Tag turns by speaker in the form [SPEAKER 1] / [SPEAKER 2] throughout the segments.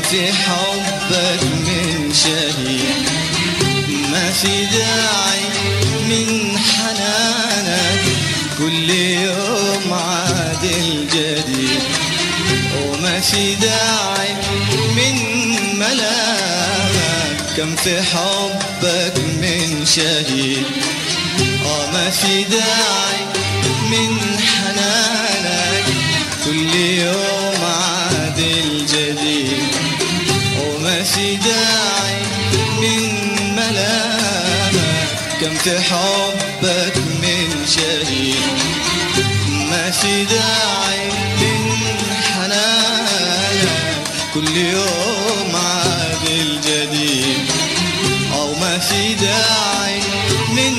[SPEAKER 1] في حبك من شهيد، ما في داعي من حنانك كل يوم عادل جديد، وما في داعي من ملامك كم في حبك من شهيد. ما في داعي من حنانك كل يوم عادل جديد، وما في داعي من ملامك كم في حبك من شهيد. ما في داعي من حنانك كل يوم عادل جديد، أو ما في داعي من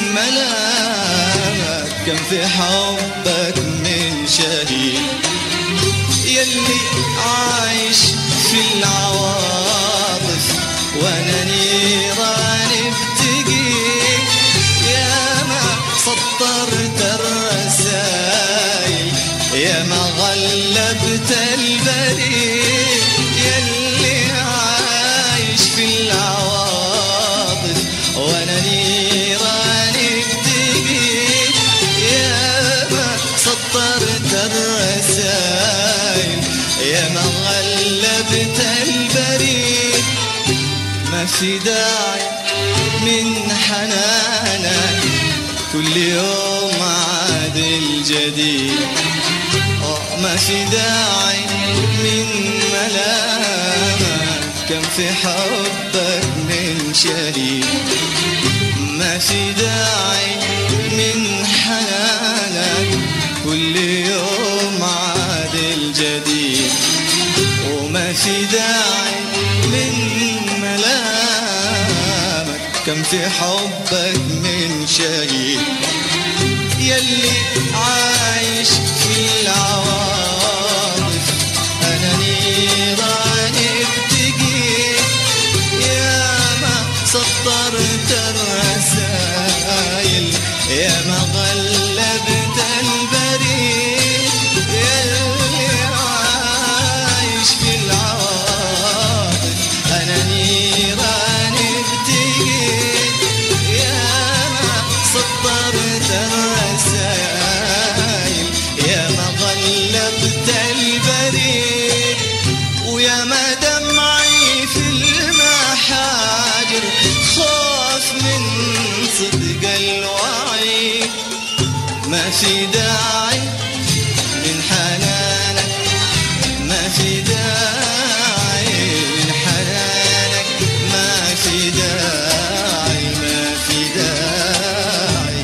[SPEAKER 1] ملامك كم في حبك من شهيد. يلي عايش في العواطف وانا نيران بتقيك، يا ما سطرت الرسايل يا ما غلبت البريد. يلي عايش في العواطف وانا نيران بتقيك، يا ما سطرت الرسايل يا ما غلبت البريد. ما في داعي من حنانك كل يوم عادل جديد، ما في داعي من ملامك كم في حبك من شهيد. ما في داعي من حنانك كل يوم عادل جديد، وما في داعي من ملامك كم في حبك من شهيد. يلي عايش في العواطف أنا نيران بتقيك، يا ما سطرت الرسايل يا ما غلبت البريد. يلي عايش في العواطف أنا نيران بتقيك، يا ما سطرت الرسايل يا ما غلبت البريد. ويا ما دمعي في المحاجر خوف من صدق الوعي. ما في داعي من حنانك، ما في داعي من حنانك، ما في داعي، ما في داعي.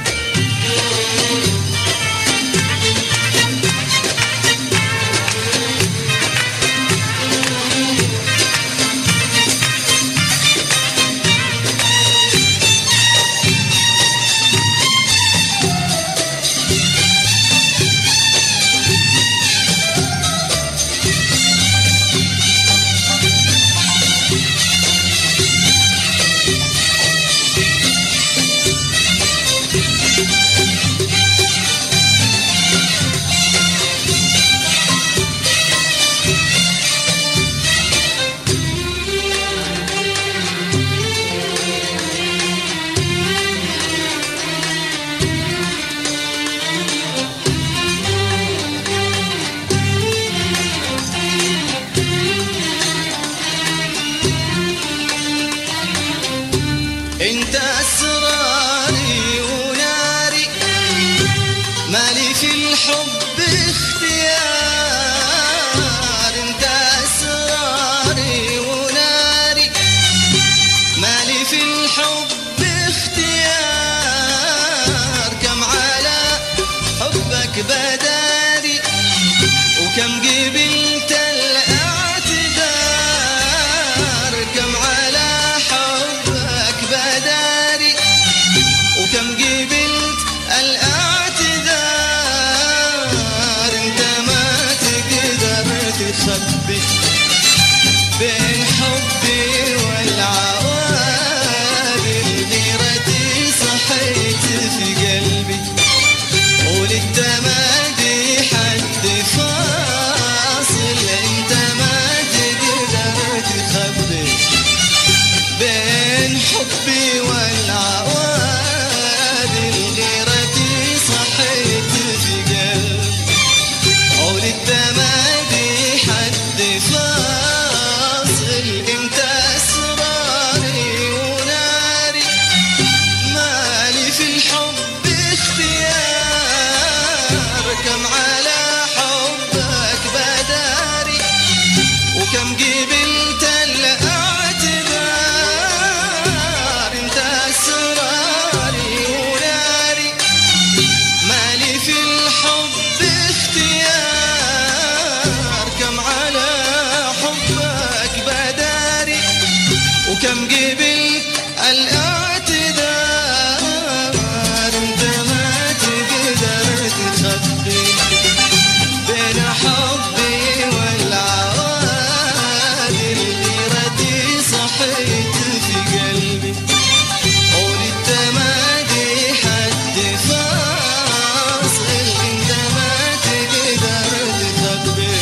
[SPEAKER 1] انت اسراري وناري، مالي في الحب اختيار. انت اسراري وناري، مالي في الحب اختيار. كم على حبك بداري وكم قبلت الاعتذار. كم على حبك بداري وكم قبلت الاعتذار. انت ما تقدر تخبي بين حبي والعوادل. غيرتي صحيت في قلبي وللتمادي حد فاصل. انت ما تقدر الحب والعواد الغيرة صحيت في قلبي عود التمادي حد فاصل انت اسراري وناري مالي في الحب اختيار كم على حبك بداري وكم قبلت الاعتذار انت اسراري وناري مالي في الحب اختيار كم على حبك بداري وكم قبلت الاعتذار انت ما تقدر تخبي بين حبي والعواد الغيرة صحيت في قلبي قول التمادي حد فاصل انت ما تقدر تخبي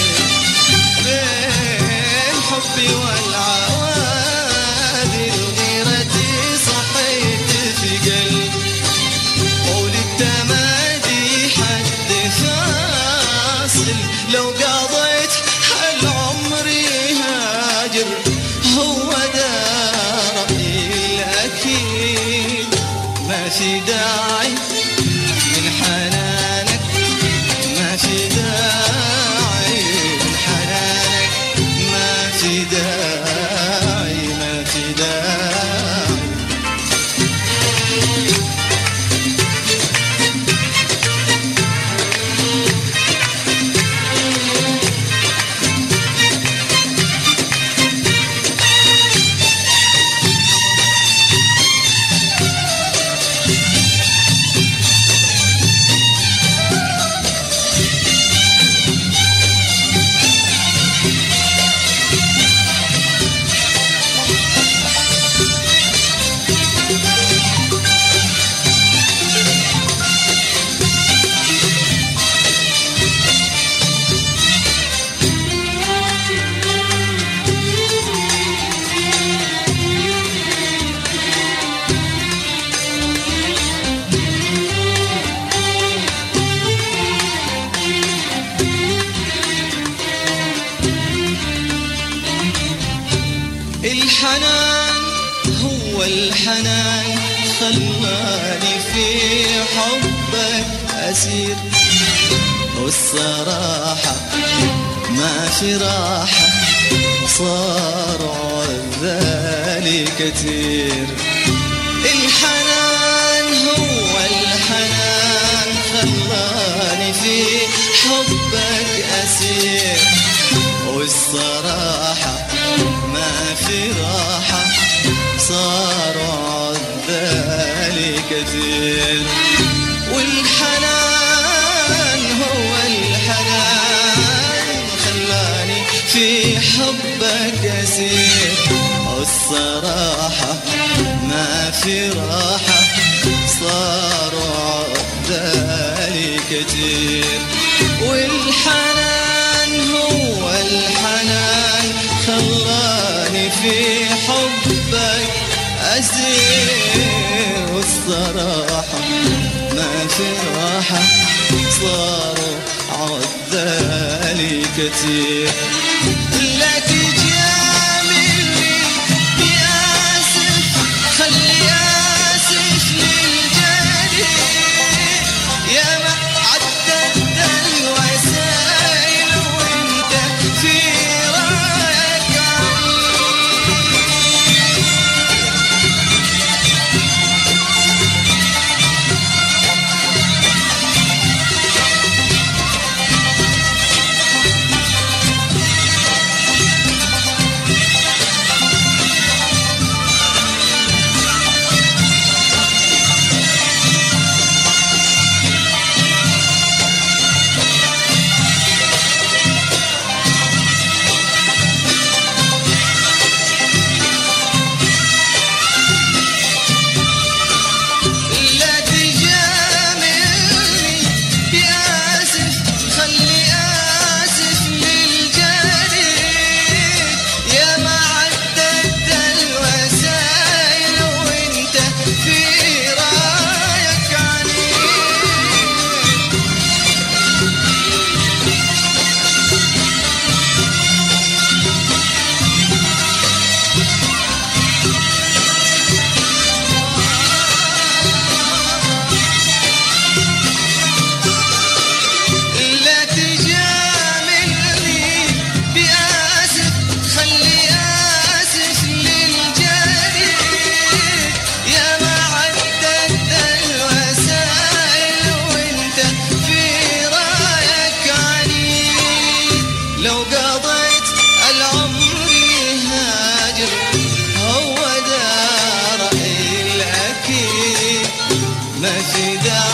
[SPEAKER 1] بين حبي والعواد الغيرة صحيت في قلبي قول التمادي حد فاصل لو قضيت العمر هاجر هو ده رأيي الأكيد ما في داعي من حنانك ما في داعي من حنانك ما في داعي ما في داعي الحنان هو الحنان خلاني في حبك أسير والصراحة ما في راحة صار عذالي كتير الحنان هو الحنان خلاني في حبك أسير والصراحة ما في راحة صار عذالي كثير والحنان هو الحنان خلاني في حبك أسير والصراحة ما في راحة صار عذالي كثير والحنان هو الحنان خلاني في حبك أسير والصراحة ما في راحة صاروا عذالي كتير لا تجاملني يا آسف خلي آسف للجريح يا ما عدت الوسائل وانت في رايك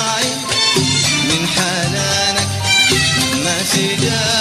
[SPEAKER 1] راعي من حنانك ما سجى